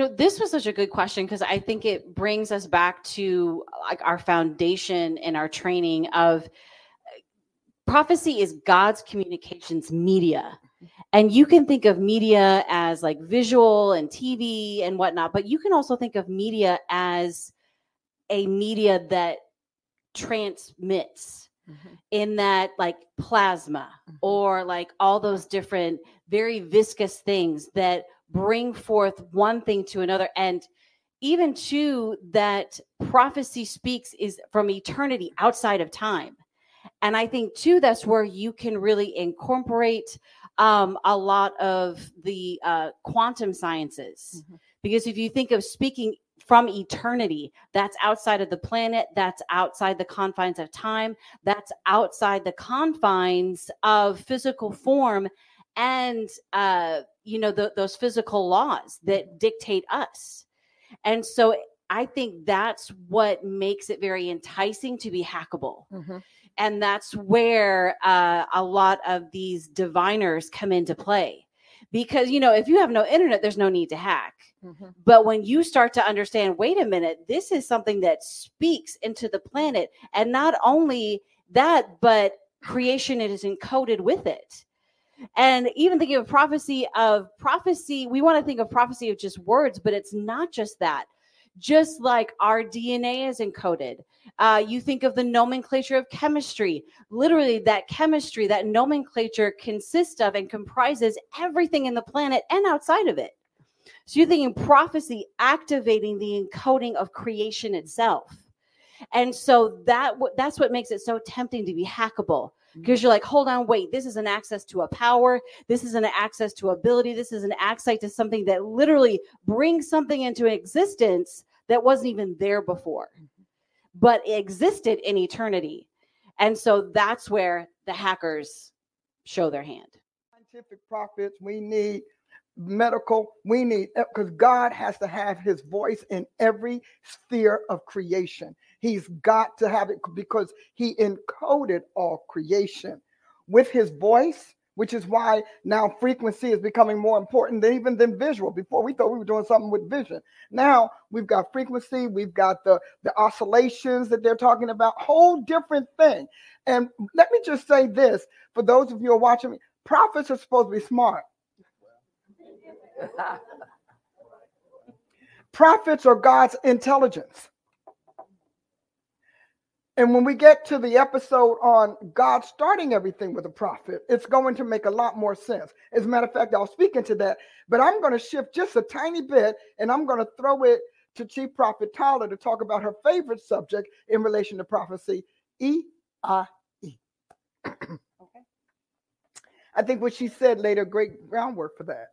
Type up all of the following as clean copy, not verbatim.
this was such a good question because I think it brings us back to like our foundation and our training of prophecy is God's communications media. And you can think of media as like visual and TV and whatnot, but you can also think of media as a media that transmits in that like plasma or like all those different very viscous things that bring forth one thing to another. And even to that prophecy speaks is from eternity outside of time. And I think too, that's where you can really incorporate a lot of the quantum sciences, because if you think of speaking from eternity, that's outside of the planet, that's outside the confines of time, that's outside the confines of physical form and, those physical laws that dictate us. And so I think that's what makes it very enticing to be hackable. And that's where a lot of these diviners come into play. Because, if you have no internet, there's no need to hack. But when you start to understand, wait a minute, this is something that speaks into the planet. And not only that, but creation is encoded with it. And even thinking of prophecy, we want to think of prophecy of just words, but it's not just that. Just like our DNA is encoded. You think of the nomenclature of chemistry. Literally, that chemistry, that nomenclature consists of and comprises everything in the planet and outside of it. So you're thinking prophecy activating the encoding of creation itself. And so that's what makes it so tempting to be hackable. Because you're like, hold on, wait, this is an access to a power. This is an access to ability. This is an access to something that literally brings something into existence that wasn't even there before, but existed in eternity. And so that's where the hackers show their hand. Scientific prophets, we need medical, because God has to have his voice in every sphere of creation. He's got to have it because he encoded all creation with his voice, which is why now frequency is becoming more important than visual. Before we thought we were doing something with vision. Now we've got frequency, we've got the oscillations that they're talking about, whole different thing. And let me just say this, for those of you who are watching me, prophets are supposed to be smart. Prophets are God's intelligence. And when we get to the episode on God starting everything with a prophet, it's going to make a lot more sense. As a matter of fact, I'll speak into that, but I'm going to shift just a tiny bit, and I'm going to throw it to Chief Prophet Tyler to talk about her favorite subject in relation to prophecy, EIE. Okay. I think what she said laid a great groundwork for that.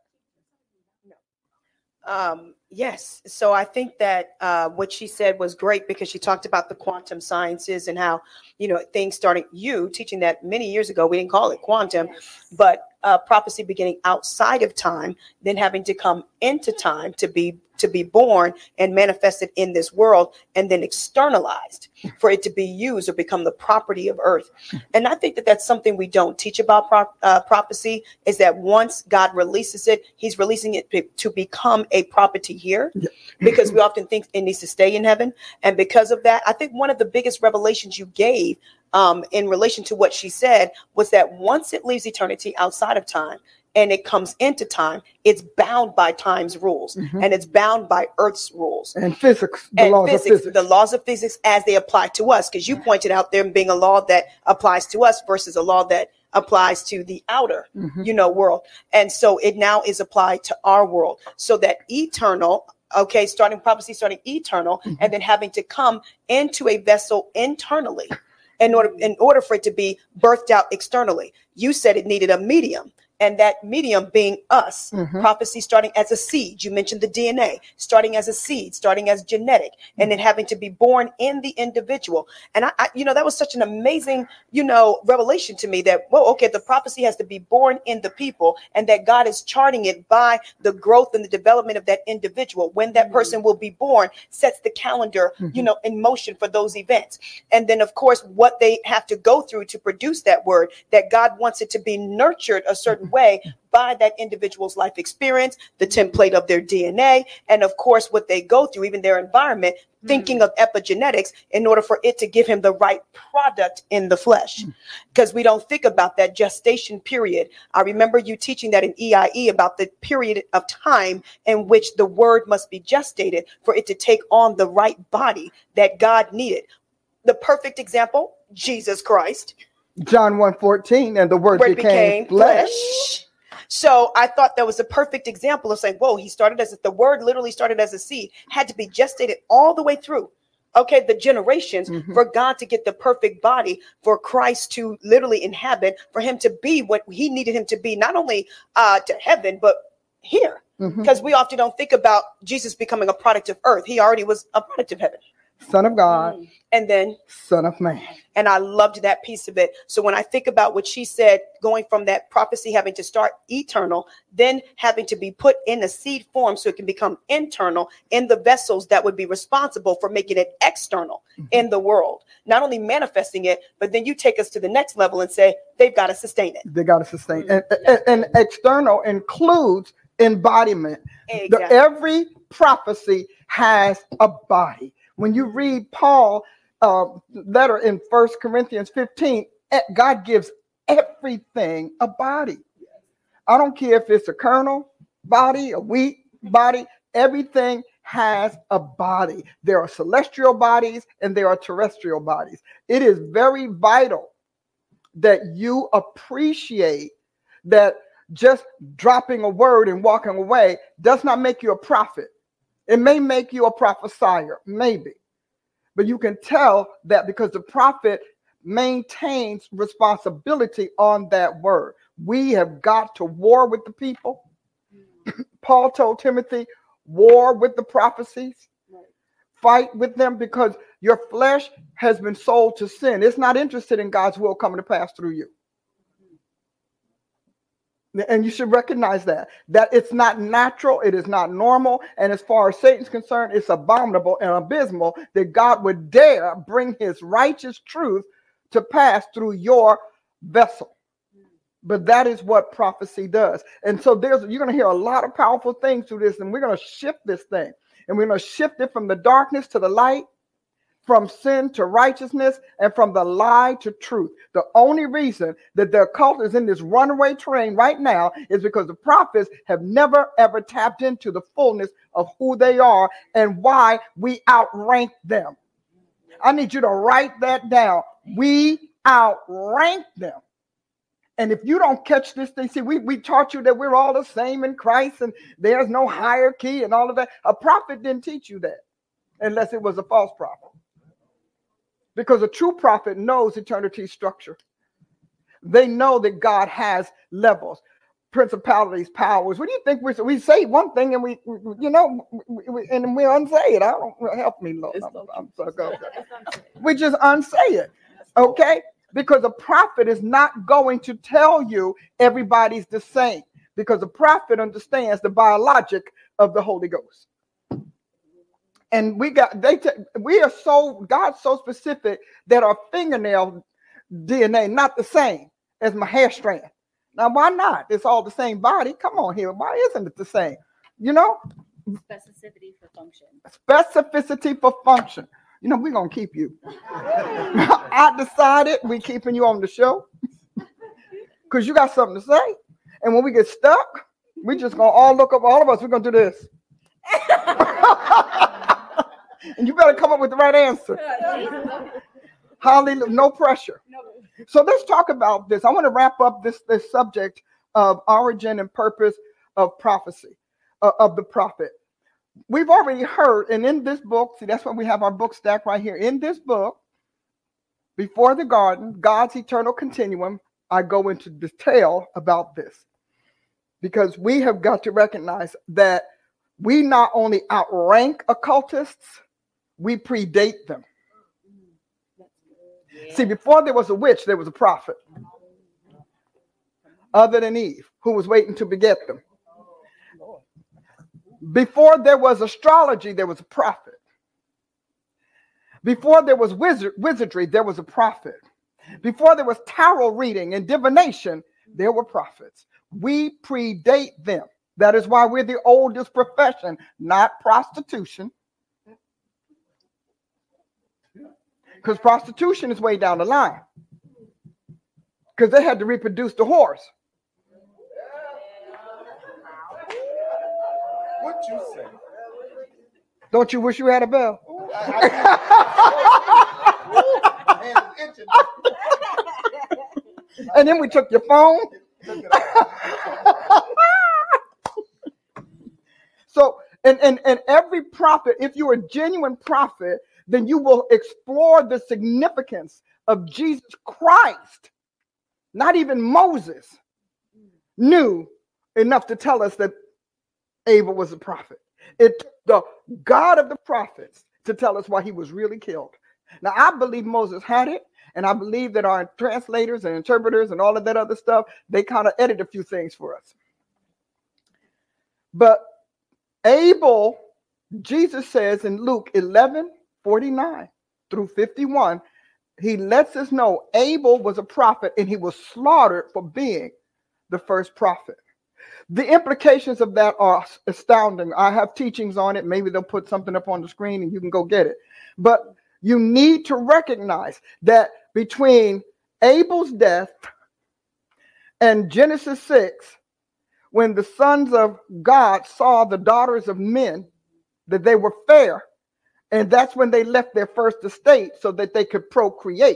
Yes. So I think that what she said was great because she talked about the quantum sciences and how, things starting, you teaching that many years ago, we didn't call it quantum, but prophecy beginning outside of time, then having to come into time to be born and manifested in this world, and then externalized for it to be used or become the property of earth. And I think that that's something we don't teach about prophecy, is that once God releases it, he's releasing it to become a property here, because we often think it needs to stay in heaven. And because of that, I think one of the biggest revelations you gave in relation to what she said was that once it leaves eternity outside of time, and it comes into time, it's bound by time's rules, and it's bound by earth's rules. And physics, the laws of physics as they apply to us, because you pointed out there being a law that applies to us versus a law that applies to the outer, world. And so it now is applied to our world, so that eternal, starting prophecy, starting eternal, and then having to come into a vessel internally in order for it to be birthed out externally. You said it needed a medium. And that medium being us, prophecy starting as a seed. You mentioned the DNA, starting as a seed, starting as genetic, and then having to be born in the individual. And I that was such an amazing, revelation to me that, the prophecy has to be born in the people, and that God is charting it by the growth and the development of that individual. When that person will be born sets the calendar, in motion for those events. And then, of course, what they have to go through to produce that word, that God wants it to be nurtured a certain certain way by that individual's life experience, the template of their DNA, and of course, what they go through, even their environment, thinking of epigenetics in order for it to give him the right product in the flesh. Because we don't think about that gestation period. I remember you teaching that in EIE about the period of time in which the word must be gestated for it to take on the right body that God needed. The perfect example, Jesus Christ. John 1:14, and the word became flesh. So I thought that was a perfect example of saying, whoa, the word literally started as a seed, had to be gestated all the way through. Okay, the generations for God to get the perfect body, for Christ to literally inhabit, for him to be what he needed him to be, not only to heaven, but here. Because we often don't think about Jesus becoming a product of earth. He already was a product of heaven. Son of God. And then Son of man. And I loved that piece of it. So when I think about what she said, going from that prophecy having to start eternal, then having to be put in a seed form so it can become internal in the vessels that would be responsible for making it external in the world, not only manifesting it, but then you take us to the next level and say, they've got to sustain it. They got to sustain it. And external includes embodiment. Exactly. Every prophecy has a body. When you read Paul letter in 1 Corinthians 15, God gives everything a body. I don't care if it's a kernel body, a wheat body, everything has a body. There are celestial bodies and there are terrestrial bodies. It is very vital that you appreciate that just dropping a word and walking away does not make you a prophet. It may make you a prophesier, maybe. But you can tell that because the prophet maintains responsibility on that word. We have got to war with the people. Paul told Timothy, war with the prophecies. Fight with them because your flesh has been sold to sin. It's not interested in God's will coming to pass through you. And you should recognize that it's not natural, it is not normal, and as far as Satan's concerned, it's abominable and abysmal that God would dare bring his righteous truth to pass through your vessel. But that is what prophecy does. And so you're going to hear a lot of powerful things through this, and we're going to shift this thing, and we're going to shift it from the darkness to the light, from sin to righteousness, and from the lie to truth. The only reason that the occult is in this runaway train right now is because the prophets have never, ever tapped into the fullness of who they are and why we outrank them. I need you to write that down. We outrank them. And if you don't catch this thing, see, we taught you that we're all the same in Christ and there's no hierarchy and all of that. A prophet didn't teach you that unless it was a false prophet. Because a true prophet knows eternity's structure. They know that God has levels, principalities, powers. What do you think we say one thing and we and we unsay it? I don't help me, Lord. I'm so good. We just unsay it, okay? Because a prophet is not going to tell you everybody's the same. Because a prophet understands the biologic of the Holy Ghost. And God's so specific that our fingernail DNA not the same as my hair strand. Now, why not? It's all the same body. Come on here. Why isn't it the same? You know? Specificity for function. Specificity for function. You know, we're going to keep you. I decided we're keeping you on the show because you got something to say. And when we get stuck, we just going to all look up, all of us, we're going to do this. And you better come up with the right answer. Hallelujah. No pressure. So let's talk about this. I want to wrap up this subject of origin and purpose of prophecy, of the prophet. We've already heard, and in this book, see, that's why we have our book stack right here. In this book, Before the Garden, God's Eternal Continuum, I go into detail about this. Because we have got to recognize that we not only outrank occultists, we predate them. Yeah. See, before there was a witch, there was a prophet. Other than Eve, who was waiting to beget them. Before there was astrology, there was a prophet. Before there was wizardry, there was a prophet. Before there was tarot reading and divination, there were prophets. We predate them. That is why we're the oldest profession, not prostitution. Because prostitution is way down the line. Because they had to reproduce the horse. What you say? Don't you wish you had a bell? And then we took your phone. So, and every prophet, if you're a genuine prophet, then you will explore the significance of Jesus Christ. Not even Moses knew enough to tell us that Abel was a prophet. It took the God of the prophets to tell us why he was really killed. Now, I believe Moses had it, and I believe that our translators and interpreters and all of that other stuff, they kind of edit a few things for us. But Abel, Jesus says in Luke 11:49 through 51, he lets us know Abel was a prophet and he was slaughtered for being the first prophet. The implications of that are astounding. I have teachings on it. Maybe they'll put something up on the screen and you can go get it. But you need to recognize that between Abel's death and Genesis 6, when the sons of God saw the daughters of men, that they were fair, and that's when they left their first estate so that they could procreate.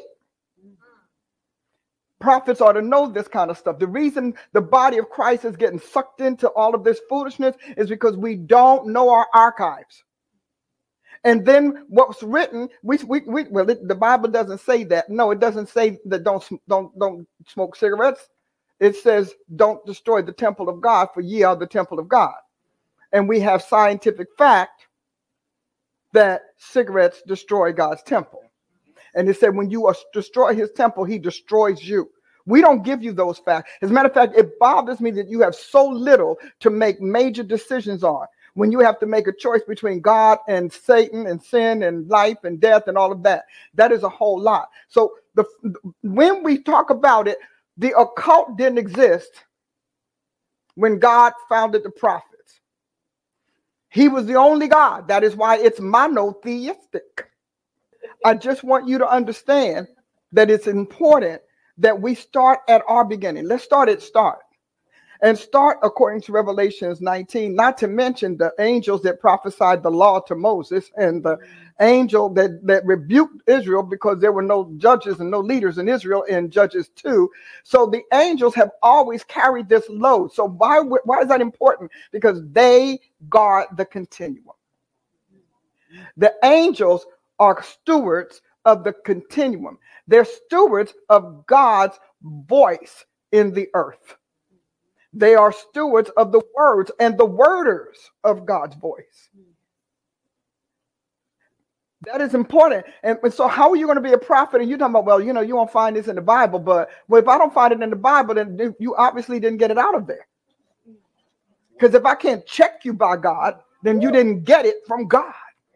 Prophets ought to know this kind of stuff. The reason the body of Christ is getting sucked into all of this foolishness is because we don't know our archives. And then what's written, the Bible doesn't say that. No, it doesn't say that don't smoke cigarettes. It says don't destroy the temple of God, for ye are the temple of God. And we have scientific fact that cigarettes destroy God's temple. And it said when you destroy his temple, he destroys you. We don't give you those facts. As a matter of fact, it bothers me that you have so little to make major decisions on. When you have to make a choice between God and Satan and sin and life and death and all of that, that is a whole lot. So when we talk about it, the occult didn't exist when God founded the prophets. He was the only God. That is why it's monotheistic. I just want you to understand that it's important that we start at our beginning. Let's start at start. And start according to Revelations 19, not to mention the angels that prophesied the law to Moses and the angel that rebuked Israel because there were no judges and no leaders in Israel in Judges 2. So the angels have always carried this load. So why is that important? Because they guard the continuum. The angels are stewards of the continuum. They're stewards of God's voice in the earth. They are stewards of the words and the worders of God's voice. That is important. And so how are you going to be a prophet? And you're talking about, well, you won't find this in the Bible. But if I don't find it in the Bible, then you obviously didn't get it out of there. Because if I can't check you by God, then you didn't get it from God.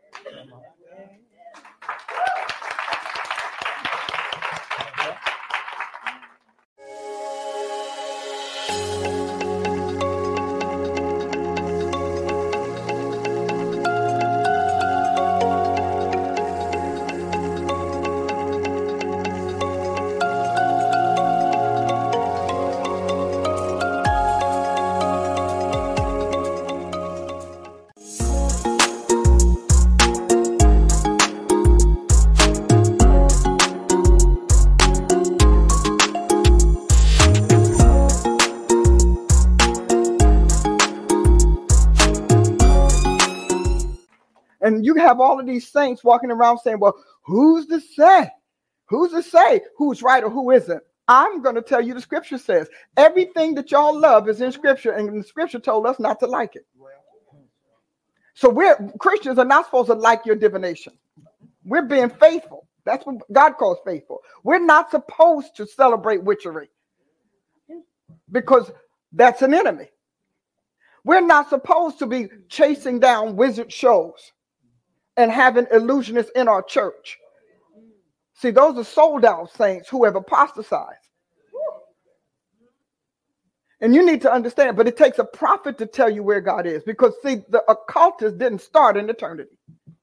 And you have all of these saints walking around saying, well, who's to say? Who's to say who's right or who isn't? I'm going to tell you the scripture says everything that y'all love is in scripture, and the scripture told us not to like it. So Christians are not supposed to like your divination. We're being faithful. That's what God calls faithful. We're not supposed to celebrate witchery because that's an enemy. We're not supposed to be chasing down wizard shows and having illusionists in our church. See, those are sold out saints who have apostatized. And you need to understand, but it takes a prophet to tell you where God is, because see, the occultists didn't start in eternity.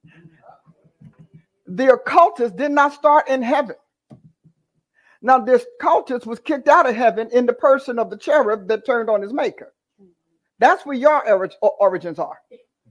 The occultists did not start in heaven. Now, this cultist was kicked out of heaven in the person of the cherub that turned on his maker. That's where your origins are.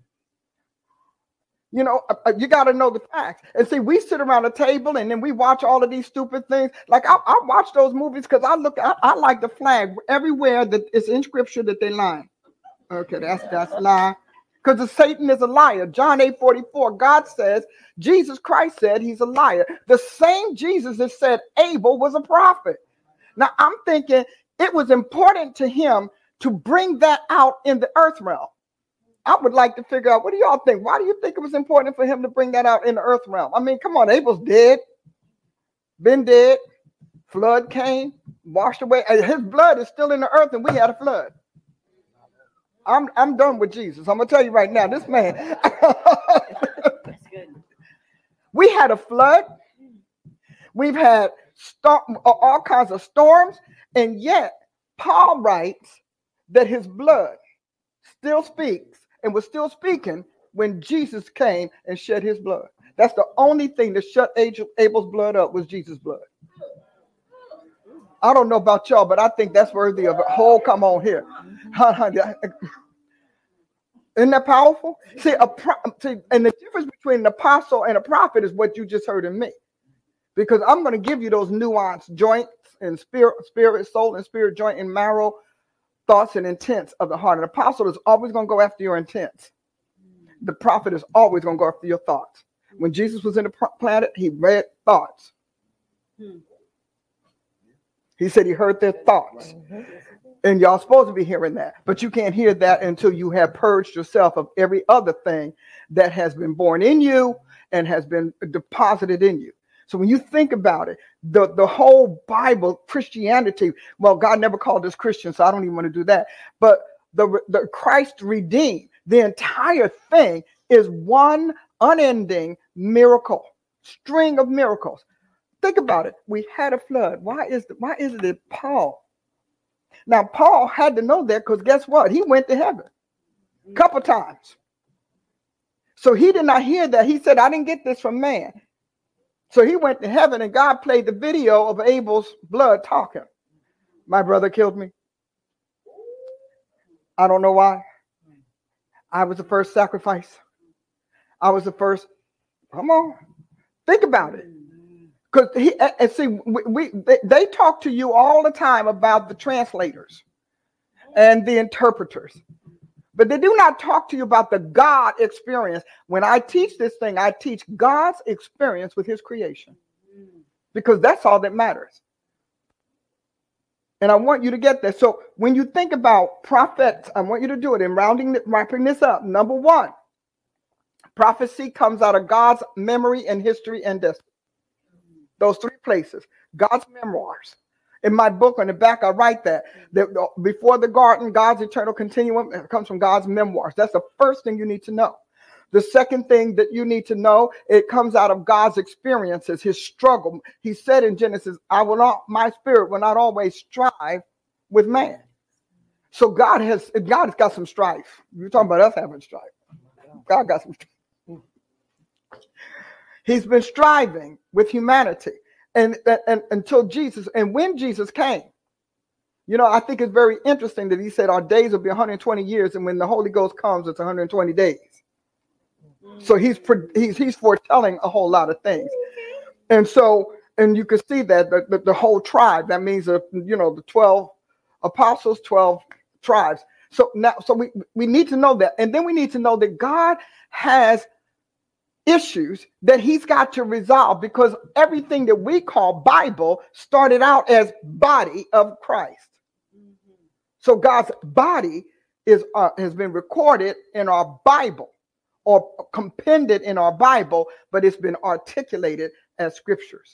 You know, you got to know the facts. And see, we sit around a table and then we watch all of these stupid things. Like I watch those movies because I like the flag everywhere that it's in scripture that they lying. Okay, that's a lie. Because Satan is a liar. John 8:44, God says, Jesus Christ said he's a liar. The same Jesus that said Abel was a prophet. Now I'm thinking it was important to him to bring that out in the earth realm. I would like to figure out, what do y'all think? Why do you think it was important for him to bring that out in the earth realm? I mean, come on, Abel's dead, been dead. Flood came, washed away. His blood is still in the earth, and we had a flood. I'm done with Jesus. I'm gonna tell you right now, this man. That's good. We had a flood. We've had all kinds of storms, and yet Paul writes that his blood still speaks and was still speaking when Jesus came and shed his blood. That's the only thing that shut Abel's blood up, was Jesus' blood. I don't know about y'all, but I think that's worthy of a whole come on here. Isn't that powerful? See, and the difference between an apostle and a prophet is what you just heard in me. Because I'm going to give you those nuanced joints and spirit, soul, and spirit joint and marrow, thoughts and intents of the heart. An apostle is always going to go after your intents. The prophet is always going to go after your thoughts. When Jesus was in the planet, he read thoughts. He said he heard their thoughts. And y'all supposed to be hearing that. But you can't hear that until you have purged yourself of every other thing that has been born in you and has been deposited in you. So when you think about it, the whole Bible, Christianity, well, God never called us Christians, so I don't even want to do that. But the Christ redeemed, the entire thing is one unending miracle, string of miracles. Think about it. We had a flood. Why is it that Paul? Now, Paul had to know that, because guess what? He went to heaven a couple times. So he did not hear that. He said, I didn't get this from man. So he went to heaven, and God played the video of Abel's blood talking. My brother killed me. I don't know why. I was the first sacrifice. I was the first. Come on. Think about it. Because they talk to you all the time about the translators and the interpreters. But they do not talk to you about the God experience. When I teach this thing, I teach God's experience with his creation, because that's all that matters. And I want you to get that. So when you think about prophets, I want you to do it in wrapping this up. Number one, prophecy comes out of God's memory and history and destiny. Those three places, God's memoirs. In my book on the back, I write that before the garden, God's eternal continuum comes from God's memoirs. That's the first thing you need to know. The second thing that you need to know, it comes out of God's experiences, his struggle. He said in Genesis, my spirit will not always strive with man. So God has got some strife. You're talking about us having strife. God got some strife. He's been striving with humanity. And until Jesus, and when Jesus came, I think it's very interesting that he said our days will be 120 years, and when the Holy Ghost comes, it's 120 days. So he's foretelling a whole lot of things. And so, and you can see that the whole tribe, that means the 12 apostles, 12 tribes. So we need to know that. And then we need to know that God has issues that he's got to resolve, because everything that we call Bible started out as body of Christ. So God's body has been recorded in our Bible, or compended in our Bible, but it's been articulated as scriptures.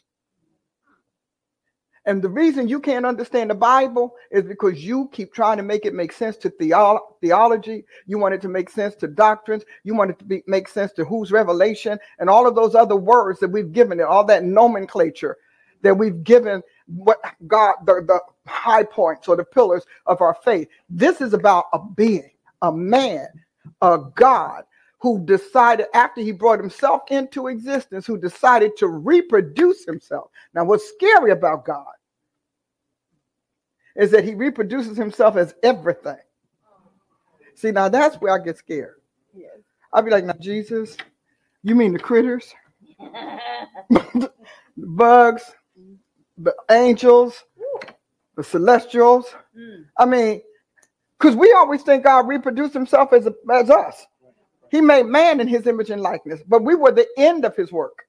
And the reason you can't understand the Bible is because you keep trying to make it make sense to theology. You want it to make sense to doctrines. You want it to make sense to whose revelation, and all of those other words that we've given it, all that nomenclature that we've given what God, the high points or the pillars of our faith. This is about a being, a man, a God who decided, after he brought himself into existence, who decided to reproduce himself. Now, what's scary about God is that he reproduces himself as everything. See, now that's where I get scared. Yes. I'd be like, now, Jesus, you mean the critters, the bugs, the angels, the celestials? I mean, because we always think God reproduced himself as us. He made man in his image and likeness, but we were the end of his work.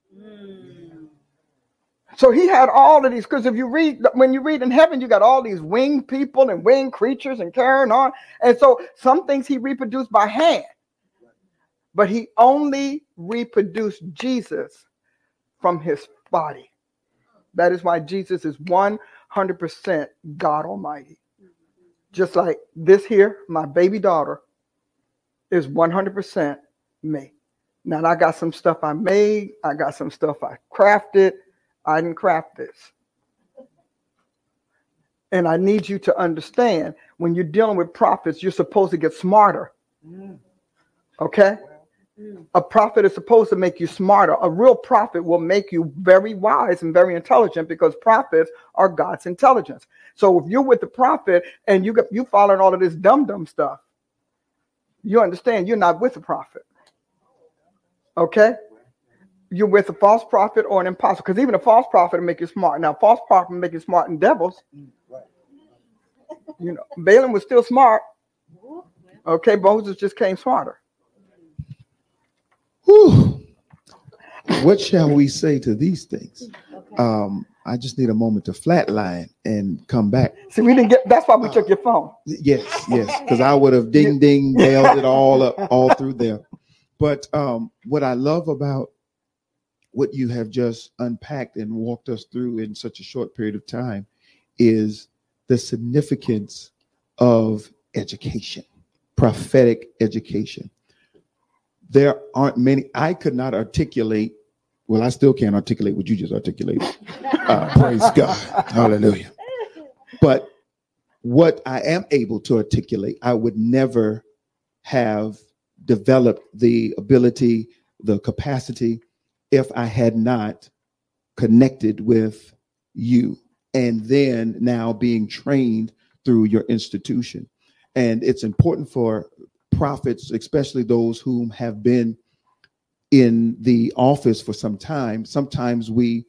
So he had all of these, because if you read, when you read in heaven, you got all these winged people and winged creatures and carrying on. And so some things he reproduced by hand, but he only reproduced Jesus from his body. That is why Jesus is 100% God Almighty. Just like this here, my baby daughter is 100% me. Now, I got some stuff I made. I got some stuff I crafted. I didn't craft this. And I need you to understand, when you're dealing with prophets, you're supposed to get smarter. Okay? A prophet is supposed to make you smarter. A real prophet will make you very wise and very intelligent, because prophets are God's intelligence. So if you're with the prophet and you following all of this dumb stuff, you understand you're not with the prophet. Okay? You're with a false prophet or an impostor, because even a false prophet will make you smart. Now, false prophet will make you smart in devils. You know, Balaam was still smart. Okay, Moses just came smarter. Whew. What shall we say to these things? I just need a moment to flatline and come back. See, we didn't get, that's why we took your phone. Yes, because I would have ding, nailed it all up, all through there. But what I love about what you have just unpacked and walked us through in such a short period of time is the significance of education, prophetic education. There aren't many, I could not articulate, well, I still can't articulate what you just articulated. Praise God. Hallelujah. But what I am able to articulate, I would never have developed the ability, the capacity, if I had not connected with you and then now being trained through your institution. And it's important for prophets, especially those whom have been in the office for some time. Sometimes we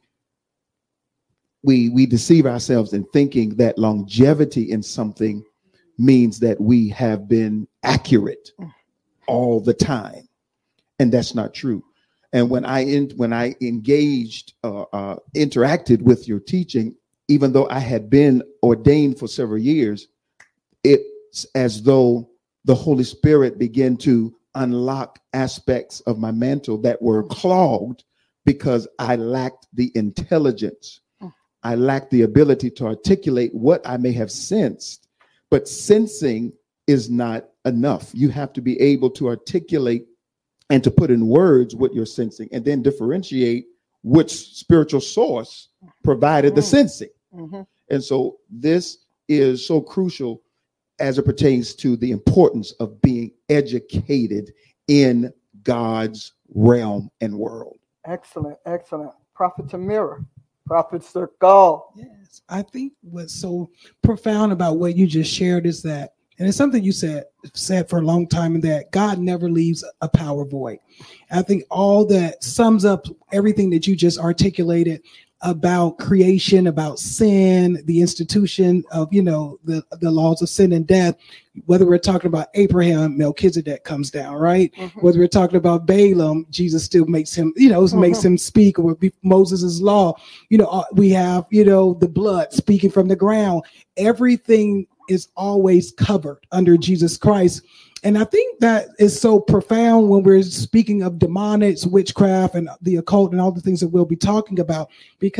deceive ourselves in thinking that longevity in something means that we have been accurate all the time. And that's not true. And when I engaged, interacted with your teaching, even though I had been ordained for several years, it's as though the Holy Spirit began to unlock aspects of my mantle that were clogged because I lacked the intelligence. I lacked the ability to articulate what I may have sensed, but sensing is not enough. You have to be able to articulate and to put in words what you're sensing, and then differentiate which spiritual source provided the sensing. And so this is so crucial as it pertains to the importance of being educated in God's realm and world. Excellent, excellent. Prophet Tamira, Prophet Circle. Yes, I think what's so profound about what you just shared is that, and it's something you said for a long time, that God never leaves a power void. I think all that sums up everything that you just articulated about creation, about sin, the institution of, the laws of sin and death, whether we're talking about Abraham, Melchizedek comes down, right? Whether we're talking about Balaam, Jesus still makes him, makes him speak, or Moses' law, we have, the blood speaking from the ground. Everything is always covered under Jesus Christ. And I think that is so profound when we're speaking of demonics, witchcraft, and the occult, and all the things that we'll be talking about, because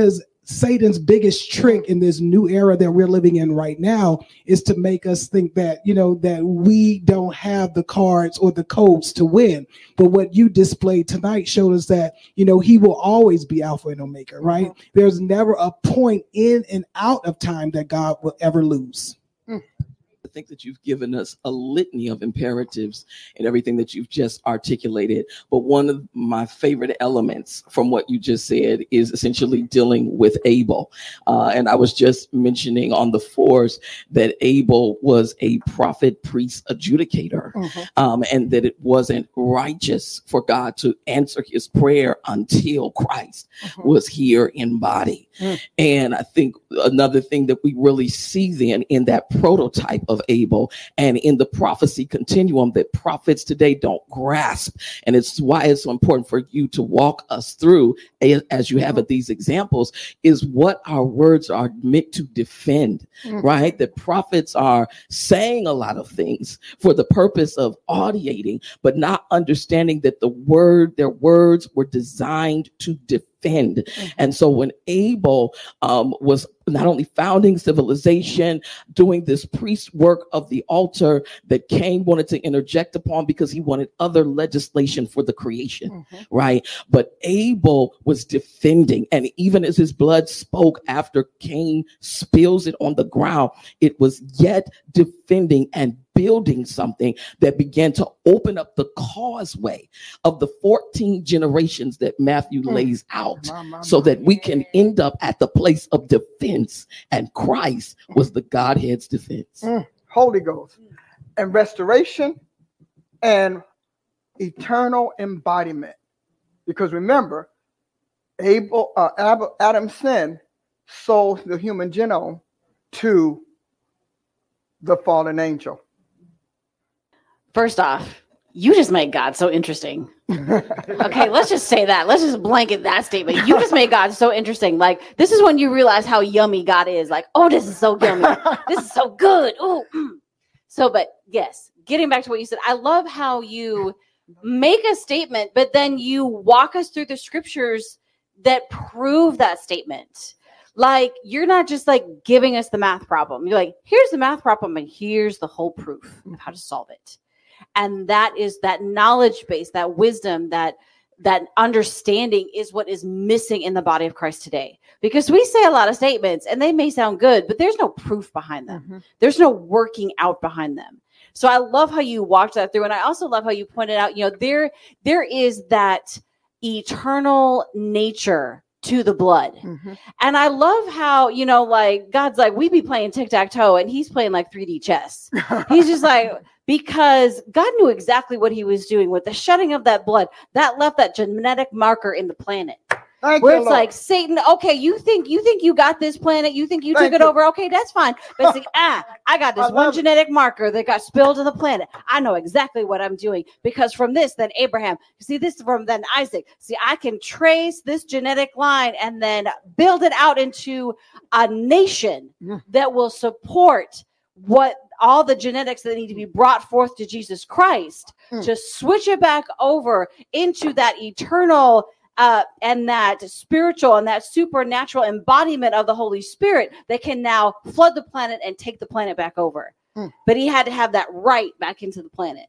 Satan's biggest trick in this new era that we're living in right now is to make us think that, that we don't have the cards or the codes to win. But what you displayed tonight showed us that, he will always be Alpha and Omega, right? Mm-hmm. There's never a point in and out of time that God will ever lose. I think that you've given us a litany of imperatives and everything that you've just articulated. But one of my favorite elements from what you just said is essentially dealing with Abel. And I was just mentioning on the force that Abel was a prophet, priest, adjudicator, and that it wasn't righteous for God to answer his prayer until Christ was here in body. And I think another thing that we really see then in that prototype of Abel and in the prophecy continuum that prophets today don't grasp. And it's why it's so important for you to walk us through, as you have at these examples, is what our words are meant to defend, right? That prophets are saying a lot of things for the purpose of audiating, but not understanding that their words were designed to defend. And so when Abel was not only founding civilization, doing this priest work of the altar that Cain wanted to interject upon because he wanted other legislation for the creation, right? But Abel was defending. And even as his blood spoke after Cain spills it on the ground, it was yet defending and building something that began to open up the causeway of the 14 generations that Matthew lays out so that we can end up at the place of defense. And Christ was the Godhead's defense. Holy Ghost and restoration and eternal embodiment. Because remember, Adam's sin sold the human genome to the fallen angel. First off, you just made God so interesting. Okay, let's just say that. Let's just blanket that statement. You just made God so interesting. Like, this is when you realize how yummy God is. Like, oh, this is so yummy. This is so good. Ooh. So, but yes, getting back to what you said, I love how you make a statement, but then you walk us through the scriptures that prove that statement. Like, you're not just like giving us the math problem. You're like, here's the math problem and here's the whole proof of how to solve it. And that is that knowledge base, that wisdom, that understanding is what is missing in the body of Christ today. Because we say a lot of statements and they may sound good, but there's no proof behind them. There's no working out behind them. So I love how you walked that through. And I also love how you pointed out, there is that eternal nature to the blood. And I love how, like God's like, we be playing tic-tac-toe and he's playing like 3D chess. He's just like, because God knew exactly what he was doing with the shedding of that blood that left that genetic marker in the planet. Where it's like, Satan, okay, you think you got this planet, you think you took it over, okay, that's fine. But it's like, I got this one genetic marker that got spilled to the planet. I know exactly what I'm doing because from this, then Abraham, see this from then Isaac. See, I can trace this genetic line and then build it out into a nation that will support what all the genetics that need to be brought forth to Jesus Christ, to switch it back over into that eternal and that spiritual and that supernatural embodiment of the Holy Spirit that can now flood the planet and take the planet back over. But he had to have that right back into the planet.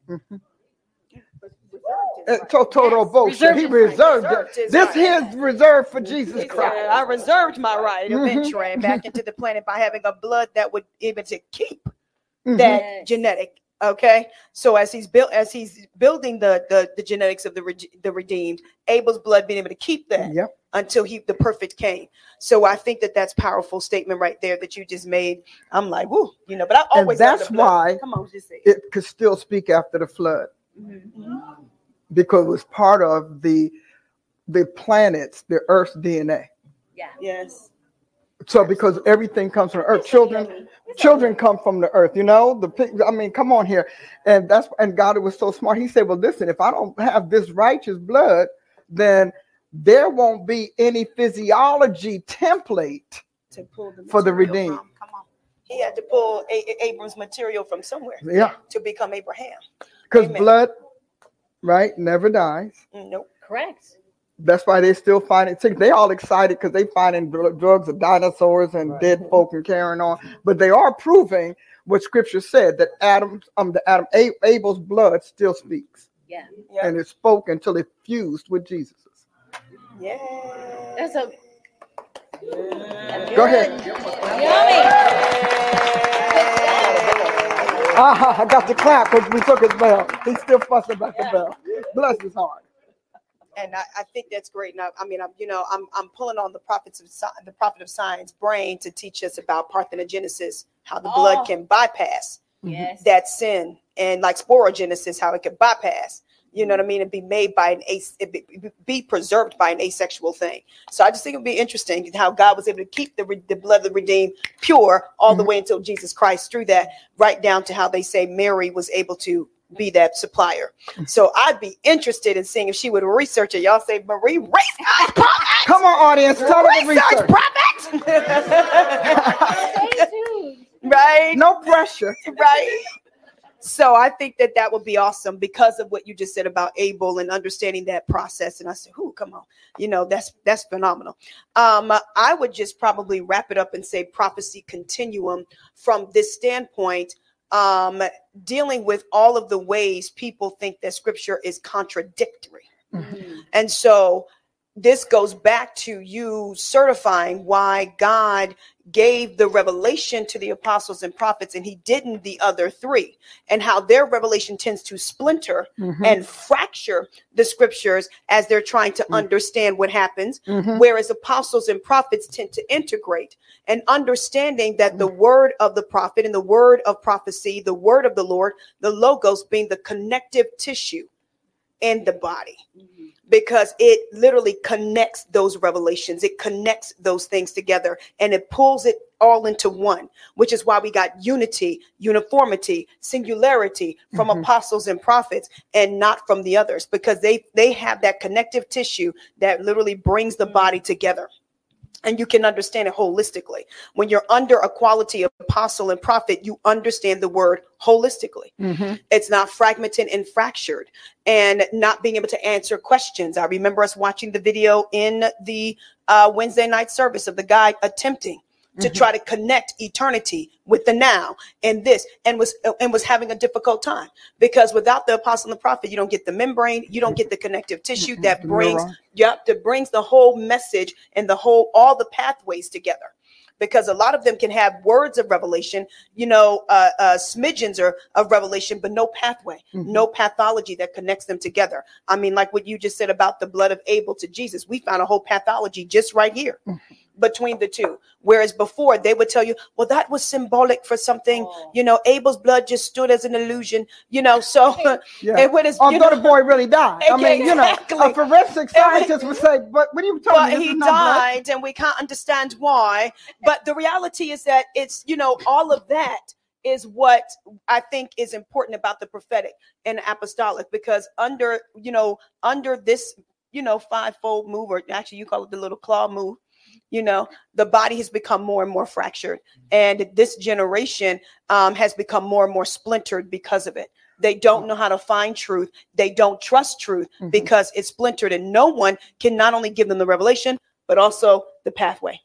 Total bullshit. He reserved it. This here is reserved for Jesus Christ. I reserved my right of entry back into the planet by having a blood that would be able to keep that genetic. Okay, so as he's building the genetics of the redeemed, Abel's blood being able to keep that until the perfect came. So I think that's powerful statement right there that you just made. I'm like, woo, but I always. And that's why it could still speak after the flood, because it was part of the planet's, the Earth's DNA. Yeah. Yes. So because everything comes from Earth, children come from the earth, come on here. And God was so smart. He said, well, listen, if I don't have this righteous blood, then there won't be any physiology template to pull for the redeemed. Come on. He had to pull Abram's material from somewhere to become Abraham. Because blood, right, never dies. Nope. Correct. That's why they still finding. They all excited because they finding drugs of dinosaurs and dead folk and carrying on. But they are proving what Scripture said, that Abel's blood still speaks. Yeah. And it spoke until it fused with Jesus's. Yeah. That's a Go ahead. I got to clap because we took his bell. He's still fussing about the bell. Bless his heart. And I think that's great. Now, I'm pulling on the prophet of science brain to teach us about parthenogenesis, how the blood can bypass that sin, and like sporogenesis, how it can bypass. You know what I mean? And be made by be preserved by an asexual thing. So I just think it would be interesting how God was able to keep the blood of the redeemed pure all the way until Jesus Christ, through that, right down to how they say Mary was able to be that supplier. So I'd be interested in seeing if she would research it. Y'all say, Marie, research prophet. Come on, audience, tell her to research prophet. Right? No pressure. Right? So I think that would be awesome because of what you just said about Abel and understanding that process. And I said, come on, that's phenomenal. I would just probably wrap it up and say prophecy continuum from this standpoint, dealing with all of the ways people think that Scripture is contradictory. Mm-hmm. And so this goes back to you certifying why God gave the revelation to the apostles and prophets and he didn't the other three, and how their revelation tends to splinter and fracture the Scriptures as they're trying to understand what happens, whereas apostles and prophets tend to integrate, and understanding that the word of the prophet and the word of prophecy, the word of the Lord, the logos being the connective tissue in the body. Because it literally connects those revelations. It connects those things together and it pulls it all into one, which is why we got unity, uniformity, singularity from apostles and prophets and not from the others, because they have that connective tissue that literally brings the body together. And you can understand it holistically. When you're under a quality of apostle and prophet, you understand the word holistically. It's not fragmented and fractured and not being able to answer questions. I remember us watching the video in the Wednesday night service of the guy attempting to try to connect eternity with the now and this, and was having a difficult time, because without the apostle and the prophet, you don't get the membrane, you don't get the connective tissue that brings the whole message and all the pathways together. Because a lot of them can have words of revelation, smidgens of revelation, but no pathway, no pathology that connects them together. I mean, like what you just said about the blood of Abel to Jesus, we found a whole pathology just right here between the two. Whereas before they would tell you, well, that was symbolic for something, Abel's blood just stood as an illusion, so although the boy really died. I mean, a forensic scientist would say, but what are you talking about? He died and we can't understand why. But the reality is that it's, all of that is what I think is important about the prophetic and apostolic, because under this, fivefold move, or actually you call it the little claw move, the body has become more and more fractured, and this generation has become more and more splintered because of it. They don't know how to find truth. They don't trust truth because it's splintered, and no one can not only give them the revelation, but also the pathway.